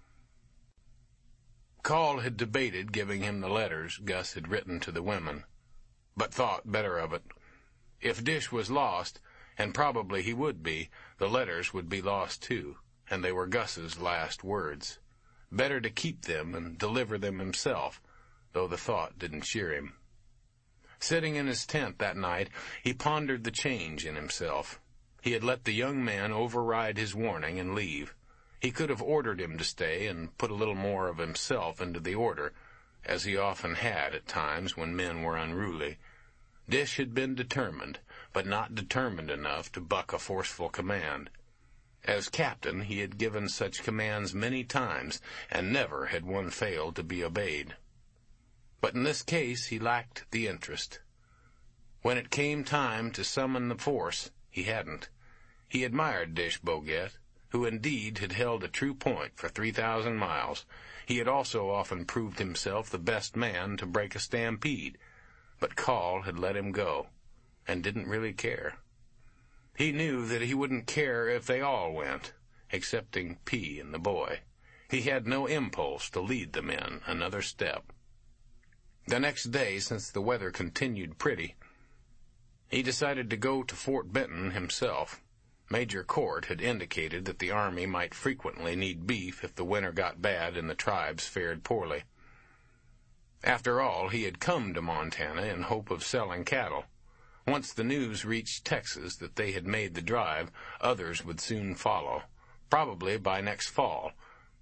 Call had debated giving him the letters Gus had written to the women, but thought better of it. If Dish was lost, and probably he would be, the letters would be lost too, and they were Gus's last words. Better to keep them and deliver them himself, though the thought didn't cheer him. Sitting in his tent that night, he pondered the change in himself. He had let the young man override his warning and leave. He could have ordered him to stay and put a little more of himself into the order, as he often had at times when men were unruly. Dish had been determined, but not determined enough to buck a forceful command. As captain, he had given such commands many times, and never had one failed to be obeyed. But in this case he lacked the interest. When it came time to summon the force, he hadn't. He admired Dish Boggett, who indeed had held a true point for 3,000 miles. He had also often proved himself the best man to break a stampede, but Call had let him go, and didn't really care. He knew that he wouldn't care if they all went, excepting P and the boy. He had no impulse to lead the men another step. The next day, since the weather continued pretty, he decided to go to Fort Benton himself. Major Court had indicated that the Army might frequently need beef if the winter got bad and the tribes fared poorly. After all, he had come to Montana in hope of selling cattle. Once the news reached Texas that they had made the drive, others would soon follow, probably by next fall.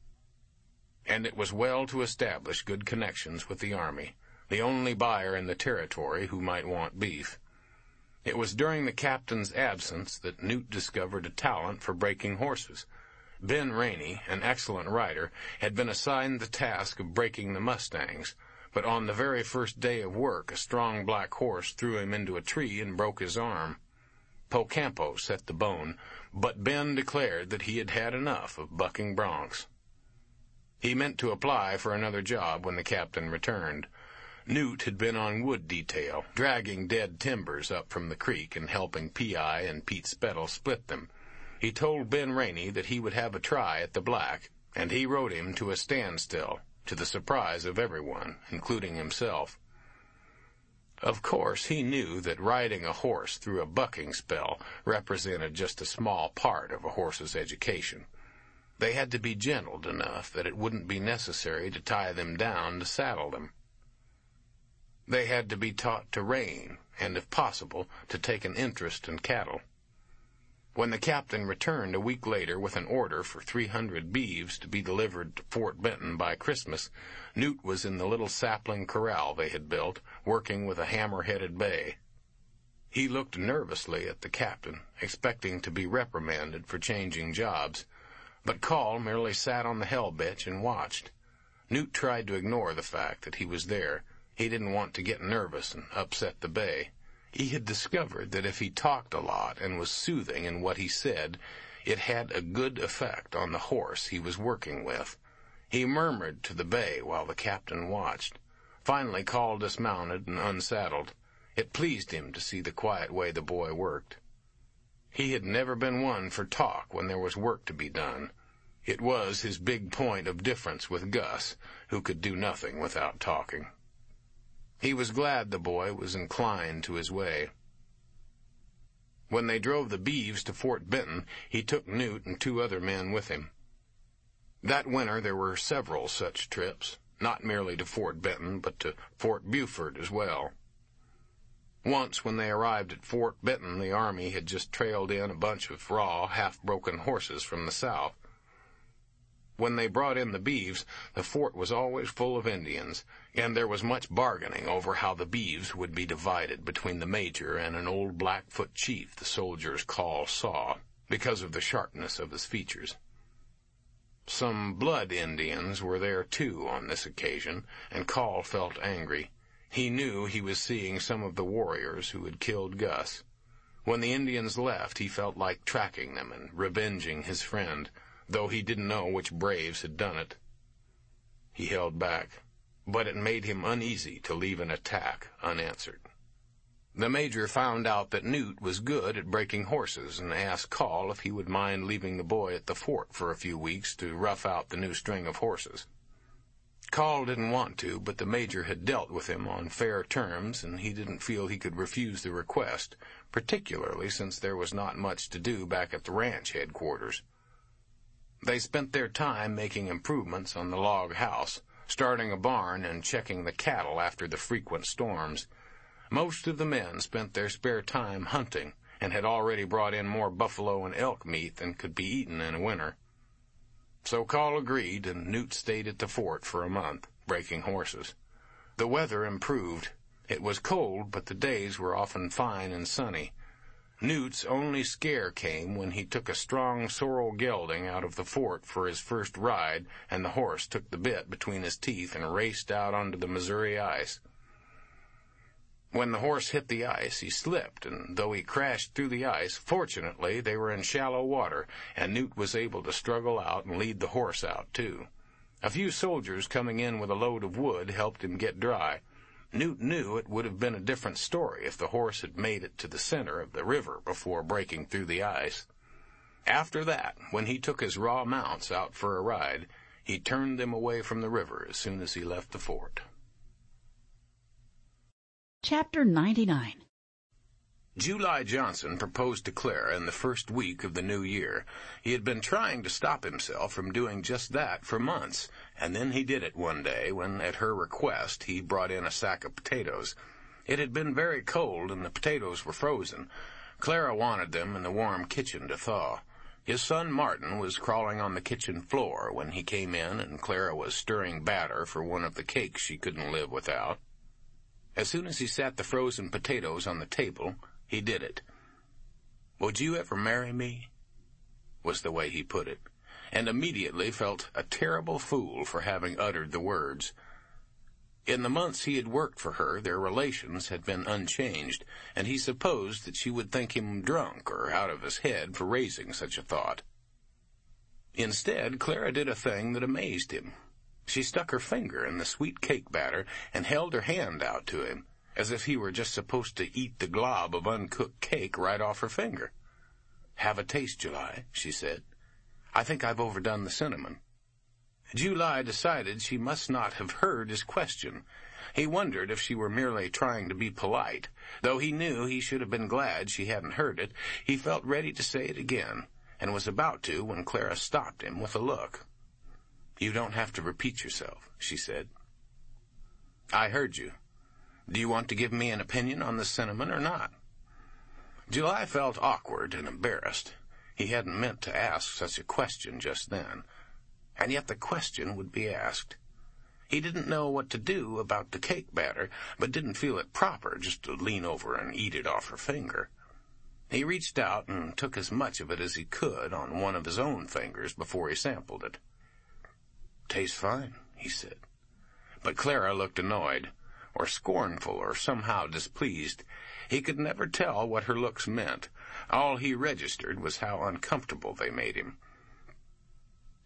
And it was well to establish good connections with the Army, the only buyer in the territory who might want beef. It was during the captain's absence that Newt discovered a talent for breaking horses. Ben Rainey, an excellent rider, had been assigned the task of breaking the mustangs, but on the very first day of work a strong black horse threw him into a tree and broke his arm. Pocampo set the bone, but Ben declared that he had had enough of bucking broncs. He meant to apply for another job when the captain returned. Newt had been on wood detail, dragging dead timbers up from the creek and helping P.I. and Pete Spettle split them. He told Ben Rainey that he would have a try at the black, and he rode him to a standstill, to the surprise of everyone, including himself. Of course, he knew that riding a horse through a bucking spell represented just a small part of a horse's education. They had to be gentled enough that it wouldn't be necessary to tie them down to saddle them. They had to be taught to rein, and, if possible, to take an interest in cattle. When the captain returned a week later with an order for 300 beeves to be delivered to Fort Benton by Christmas, Newt was in the little sapling corral they had built, working with a hammer-headed bay. He looked nervously at the captain, expecting to be reprimanded for changing jobs, but Call merely sat on the hell-bitch and watched. Newt tried to ignore the fact that he was there. He didn't want to get nervous and upset the bay. He had discovered that if he talked a lot and was soothing in what he said, it had a good effect on the horse he was working with. He murmured to the bay while the captain watched. Finally Call dismounted and unsaddled. It pleased him to see the quiet way the boy worked. He had never been one for talk when there was work to be done. It was his big point of difference with Gus, who could do nothing without talking. He was glad the boy was inclined to his way. When they drove the beeves to Fort Benton, he took Newt and 2 other men with him. That winter there were several such trips, not merely to Fort Benton, but to Fort Buford as well. Once, when they arrived at Fort Benton, the army had just trailed in a bunch of raw, half-broken horses from the south. When they brought in the beeves, the fort was always full of Indians, and there was much bargaining over how the beeves would be divided between the major and an old Blackfoot chief the soldiers Call saw, because of the sharpness of his features. Some blood Indians were there, too, on this occasion, and Call felt angry. He knew he was seeing some of the warriors who had killed Gus. When the Indians left, he felt like tracking them and revenging his friend, though he didn't know which braves had done it. He held back, but it made him uneasy to leave an attack unanswered. The major found out that Newt was good at breaking horses and asked Call if he would mind leaving the boy at the fort for a few weeks to rough out the new string of horses. Call didn't want to, but the major had dealt with him on fair terms, and he didn't feel he could refuse the request, particularly since there was not much to do back at the ranch headquarters. They spent their time making improvements on the log house, starting a barn and checking the cattle after the frequent storms. Most of the men spent their spare time hunting and had already brought in more buffalo and elk meat than could be eaten in a winter. So Call agreed, and Newt stayed at the fort for a month, breaking horses. The weather improved. It was cold, but the days were often fine and sunny. Newt's only scare came when he took a strong sorrel gelding out of the fort for his first ride, and the horse took the bit between his teeth and raced out onto the Missouri ice. When the horse hit the ice, he slipped, and though he crashed through the ice, fortunately they were in shallow water, and Newt was able to struggle out and lead the horse out, too. A few soldiers coming in with a load of wood helped him get dry. Newt knew it would have been a different story if the horse had made it to the center of the river before breaking through the ice. After that, when he took his raw mounts out for a ride, he turned them away from the river as soon as he left the fort. Chapter 99. July Johnson proposed to Clara in the first week of the new year. He had been trying to stop himself from doing just that for months, and then he did it one day when, at her request, he brought in a sack of potatoes. It had been very cold, and the potatoes were frozen. Clara wanted them in the warm kitchen to thaw. His son Martin was crawling on the kitchen floor when he came in, and Clara was stirring batter for one of the cakes she couldn't live without. As soon as he sat the frozen potatoes on the table, he did it. "Would you ever marry me?" was the way he put it, and immediately felt a terrible fool for having uttered the words. In the months he had worked for her, their relations had been unchanged, and he supposed that she would think him drunk or out of his head for raising such a thought. Instead, Clara did a thing that amazed him. She stuck her finger in the sweet cake batter and held her hand out to him, as if he were just supposed to eat the glob of uncooked cake right off her finger. "Have a taste, July," she said. "I think I've overdone the cinnamon." July decided she must not have heard his question. He wondered if she were merely trying to be polite. Though he knew he should have been glad she hadn't heard it, he felt ready to say it again, and was about to when Clara stopped him with a look. "You don't have to repeat yourself," she said. "I heard you. Do you want to give me an opinion on the cinnamon or not?" July felt awkward and embarrassed. He hadn't meant to ask such a question just then, and yet the question would be asked. He didn't know what to do about the cake batter, but didn't feel it proper just to lean over and eat it off her finger. He reached out and took as much of it as he could on one of his own fingers before he sampled it. "Tastes fine," he said. But Clara looked annoyed, or scornful, or somehow displeased. He could never tell what her looks meant. All he registered was how uncomfortable they made him.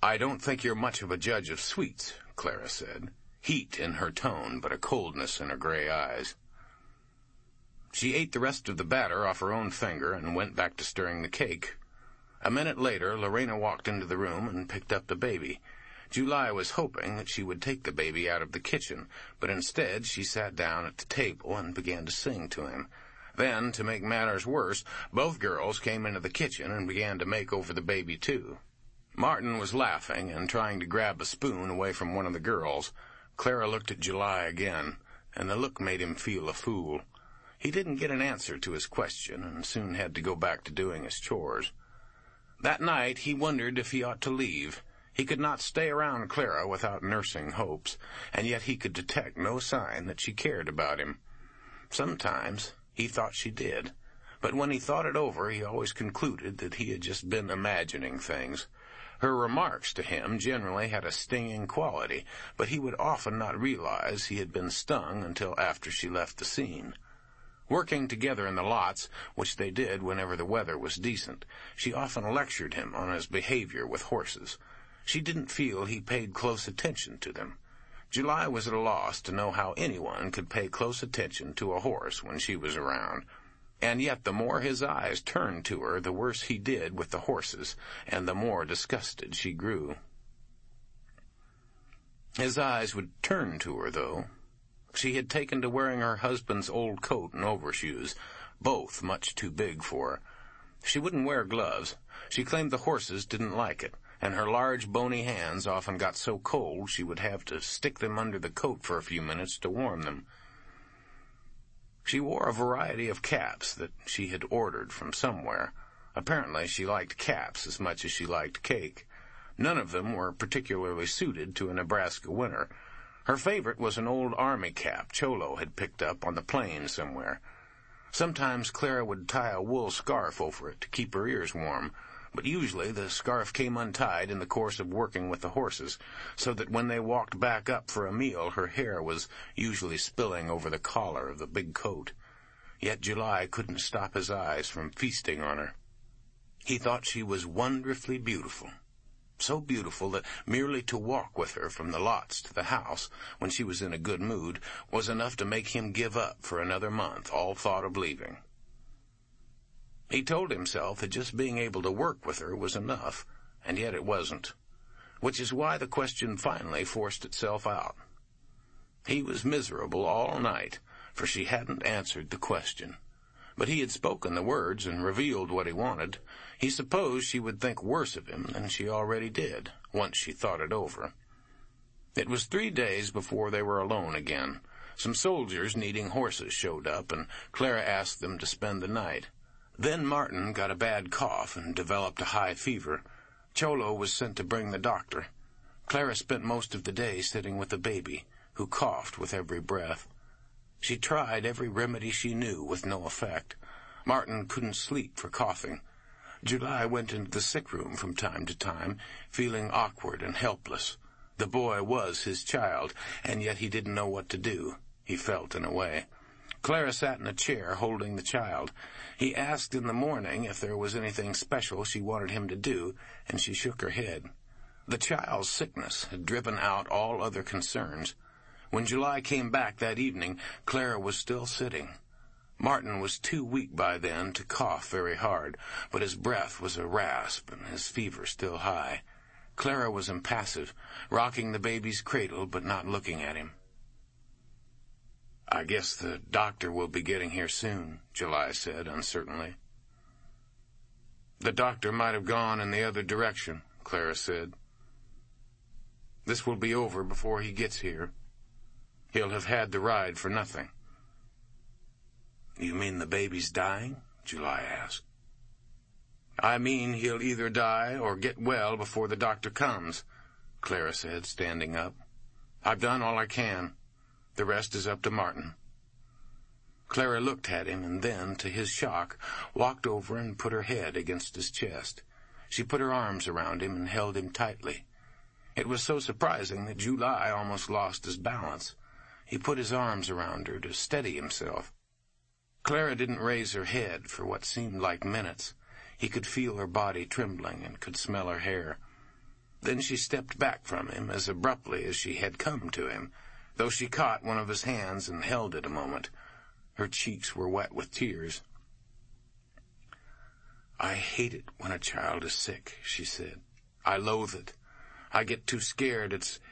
"I don't think you're much of a judge of sweets," Clara said, heat in her tone but a coldness in her gray eyes. She ate the rest of the batter off her own finger and went back to stirring the cake. A minute later, Lorena walked into the room and picked up the baby. July was hoping that she would take the baby out of the kitchen, but instead she sat down at the table and began to sing to him. Then, to make matters worse, both girls came into the kitchen and began to make over the baby, too. Martin was laughing and trying to grab a spoon away from one of the girls. Clara looked at July again, and the look made him feel a fool. He didn't get an answer to his question and soon had to go back to doing his chores. That night he wondered if he ought to leave. He could not stay around Clara without nursing hopes, and yet he could detect no sign that she cared about him. Sometimes he thought she did, but when he thought it over, he always concluded that he had just been imagining things. Her remarks to him generally had a stinging quality, but he would often not realize he had been stung until after she left the scene. Working together in the lots, which they did whenever the weather was decent, she often lectured him on his behavior with horses. She didn't feel he paid close attention to them. July was at a loss to know how anyone could pay close attention to a horse when she was around. And yet the more his eyes turned to her, the worse he did with the horses, and the more disgusted she grew. His eyes would turn to her, though. She had taken to wearing her husband's old coat and overshoes, both much too big for her. She wouldn't wear gloves. She claimed the horses didn't like it, and her large, bony hands often got so cold she would have to stick them under the coat for a few minutes to warm them. She wore a variety of caps that she had ordered from somewhere. Apparently she liked caps as much as she liked cake. None of them were particularly suited to a Nebraska winter. Her favorite was an old army cap Cholo had picked up on the plains somewhere. Sometimes Clara would tie a wool scarf over it to keep her ears warm, but usually the scarf came untied in the course of working with the horses, so that when they walked back up for a meal her hair was usually spilling over the collar of the big coat. Yet July couldn't stop his eyes from feasting on her. He thought she was wonderfully beautiful. So beautiful that merely to walk with her from the lots to the house when she was in a good mood was enough to make him give up for another month all thought of leaving. He told himself that just being able to work with her was enough, and yet it wasn't, which is why the question finally forced itself out. He was miserable all night, for she hadn't answered the question. But he had spoken the words and revealed what he wanted. He supposed she would think worse of him than she already did, once she thought it over. It was 3 days before they were alone again. Some soldiers needing horses showed up, and Clara asked them to spend the night. Then Martin got a bad cough and developed a high fever. Cholo was sent to bring the doctor. Clara spent most of the day sitting with the baby, who coughed with every breath. She tried every remedy she knew with no effect. Martin couldn't sleep for coughing. July went into the sick room from time to time, feeling awkward and helpless. The boy was his child, and yet he didn't know what to do. He felt in a way. Clara sat in a chair holding the child. He asked in the morning if there was anything special she wanted him to do, and she shook her head. The child's sickness had driven out all other concerns. When July came back that evening, Clara was still sitting. Martin was too weak by then to cough very hard, but his breath was a rasp and his fever still high. Clara was impassive, rocking the baby's cradle but not looking at him. "I guess the doctor will be getting here soon," July said uncertainly. "The doctor might have gone in the other direction," Clara said. "This will be over before he gets here. He'll have had the ride for nothing." "You mean the baby's dying?" July asked. "I mean he'll either die or get well before the doctor comes," Clara said, standing up. "I've done all I can. The rest is up to Martin." Clara looked at him and then, to his shock, walked over and put her head against his chest. She put her arms around him and held him tightly. It was so surprising that July almost lost his balance. He put his arms around her to steady himself. Clara didn't raise her head for what seemed like minutes. He could feel her body trembling and could smell her hair. Then she stepped back from him as abruptly as she had come to him, though she caught one of his hands and held it a moment. Her cheeks were wet with tears. "I hate it when a child is sick," she said. "I loathe it. I get too scared. It's